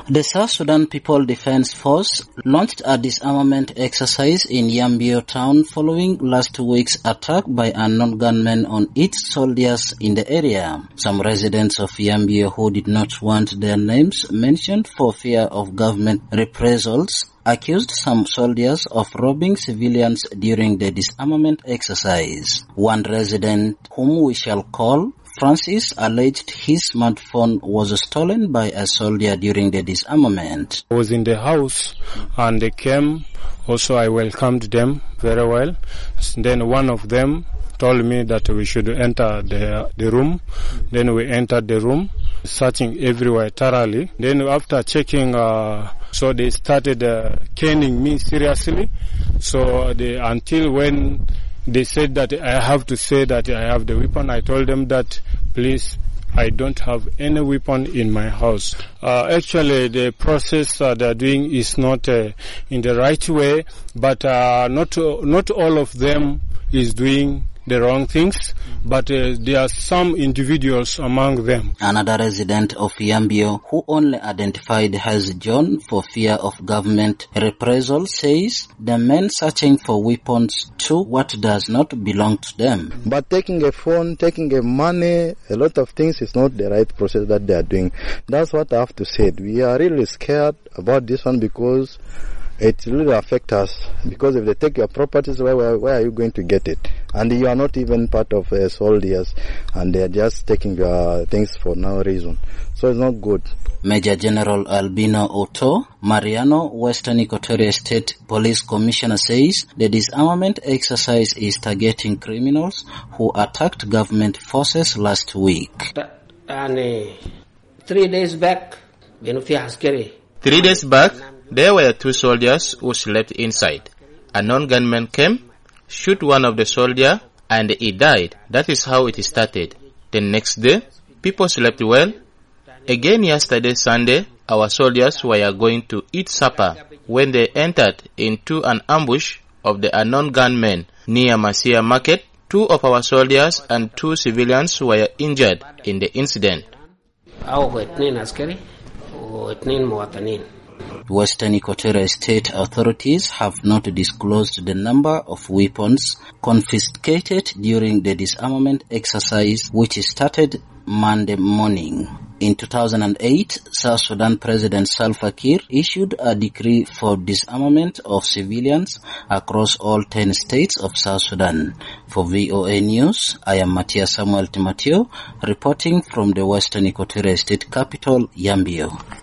The South Sudan People Defense Force launched a disarmament exercise in Yambio town following last week's attack by unknown gunmen on its soldiers in the area. Some residents of Yambio who did not want their names mentioned for fear of government reprisals accused some soldiers of robbing civilians during the disarmament exercise. One resident, whom we shall call Francis, alleged his smartphone was stolen by a soldier during the disarmament. I was in the house and they came. Also, I welcomed them very well. Then one of them told me that we should enter the room. Then we entered the room, searching everywhere thoroughly. Then after checking, so they started caning me seriously. So until when they said that I have to say that I have the weapon, I told them that please, I don't have any weapon in my house. Actually, the process they're doing is not in the right way, but not all of them is doing the wrong things, but there are some individuals among them. Another resident of Yambio, who only identified as John for fear of government reprisal, says the men searching for weapons to what does not belong to them. But taking a phone, taking a money, a lot of things is not the right process that they are doing. That's what I have to say. We are really scared about this one because it really affects us, because if they take your properties, where are you going to get it? And you are not even part of soldiers, and they are just taking your things for no reason. So it's not good. Major General Albino Otto Mariano, Western Equatoria State Police Commissioner, says the disarmament exercise is targeting criminals who attacked government forces last week. 3 days back, there were 2 soldiers who slept inside. A non-gunman came, shoot one of the soldiers, and he died. That is how it started. The next day, people slept well. Again yesterday, Sunday, our soldiers were going to eat supper when they entered into an ambush of the unknown gunmen near Masia Market. 2 of our soldiers and 2 civilians were injured in the incident. Western Equatoria State authorities have not disclosed the number of weapons confiscated during the disarmament exercise, which started Monday morning. In 2008, South Sudan President Salva Kiir issued a decree for disarmament of civilians across all 10 states of South Sudan. For VOA News, I am Matthias Samuel Timoteo, reporting from the Western Equatoria State capital, Yambio.